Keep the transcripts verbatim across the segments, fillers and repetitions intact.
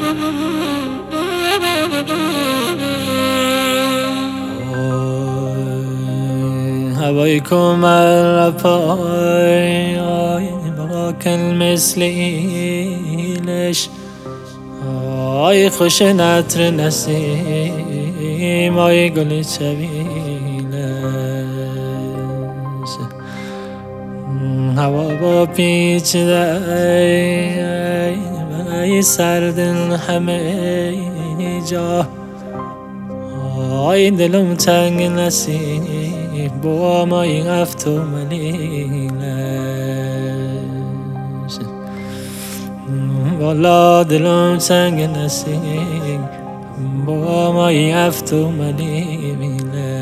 هوایکم الرپای با مثل ایلش آی خوش نطر نسیم آی گل چویلش هوا با پیچیده ای سردن همه جا آی دلم تنگ نصیب با ما این افت و ملیلش والا دلم تنگ نصیب با ما این افت و ملیلش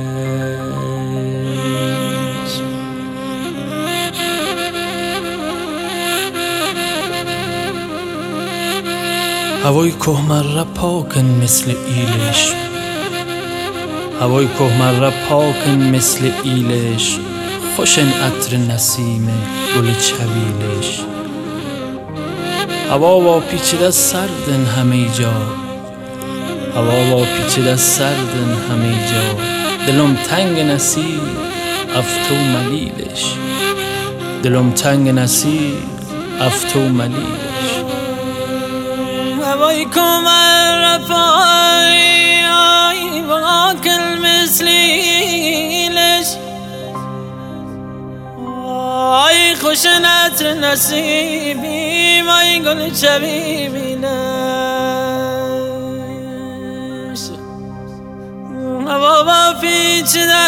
هوای کهمره پاکن مثل ایلش هوای کهمره پاکن مثل ایلش خوشن عطر نسیم گل چویلش هوا با پیچیده سردن همه جا هوا با پیچیده سردن همه جا دلم تنگ نصیب افت و ملیلش دلم تنگ نصیب افت و ملیلش هوایکم الرپای با مثل ایلش آی خوش نطر نصیبی مای گل چویلش هوا با پیچیده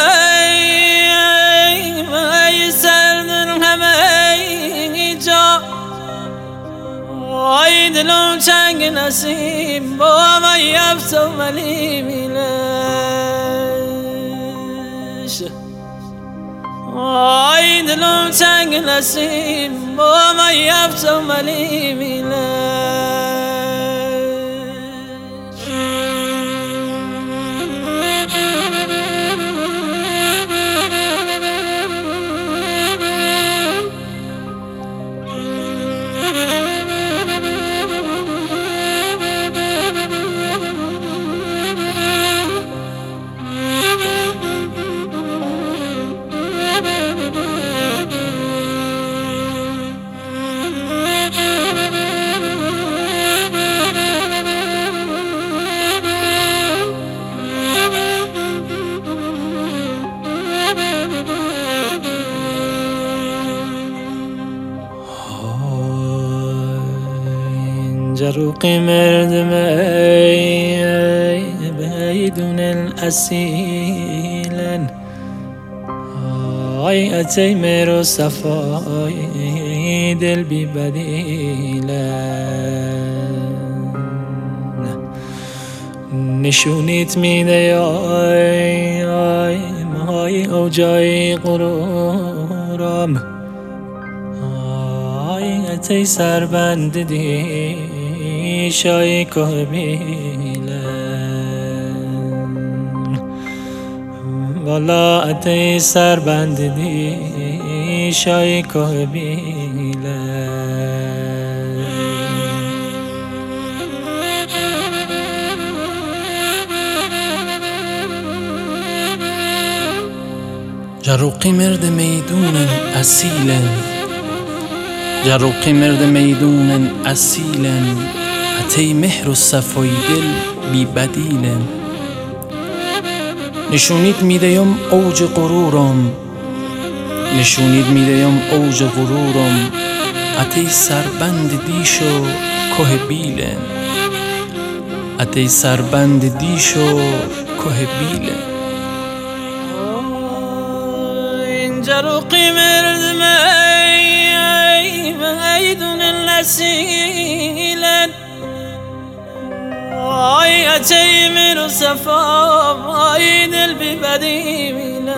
ای سردن همه جا آی دلم چنگ نصیب با مای افت و ملیلش آی دلم چنگ نصیب با مای افت و ملیلش جروق مردم بدون الاسیلن آی اتای مرو صفای دل بی بدیلن نشونیت میده آی آی مای اوجای غرورم آی اتای سربند دی شای که بیلن والا اتای سربند دی شای که بیلن جروقی مرد میدون اصیلن جروقی مرد میدون اصیلن عطی مهر و صفای دل بی بدیلن نشونید میدیم اوج غرورم نشونید میدیم اوج غرورم عطی سربند دیشو که بیلن عطی سربند دیشو که بیلن جروقی مرد میدون الاسیلن آی اتای مرو صفا آی دل بی بدیلن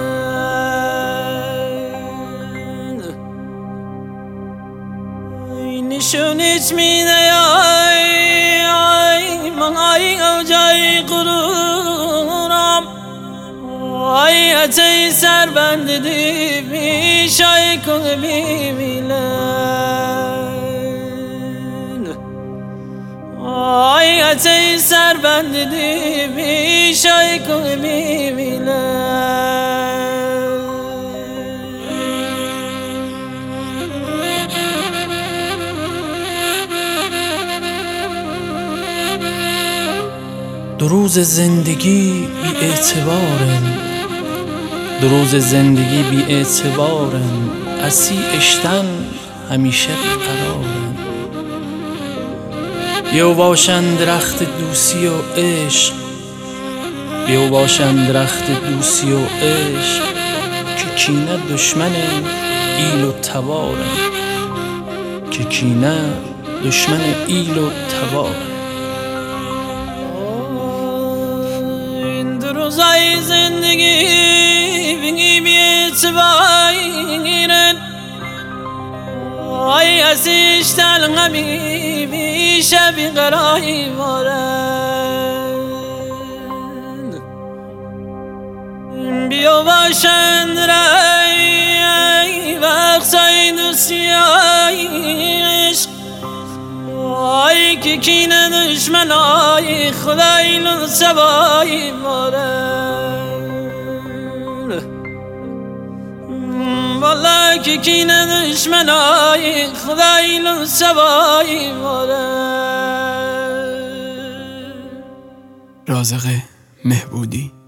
نشونیت میده آی آی من آی اوجای غرورم آی اتای سربند دی بیشای که بیلن آی حقیقت این سر بندی میشای که میبینه دو روز زندگی بی اعتبارن دو روز زندگی بی اعتبارن اسی اشتن همیشه بیقرارن بیو باشن درخت دوستی و عشق بیو باشن درخت دوستی و عشق که کینه دشمن ایل و تبارن که کینه دشمن ایل و تبارن روزای زندگی بینی بی‌اعتبارن آی ازش تن غمی میشه بیقراری مارن بیو باشند رای بخشای دوستیای عشق آی که کینه دشمنای خدای لطفای مارن والا که کینه دشمنای خدای لطفای مارن. رازق مهبودی.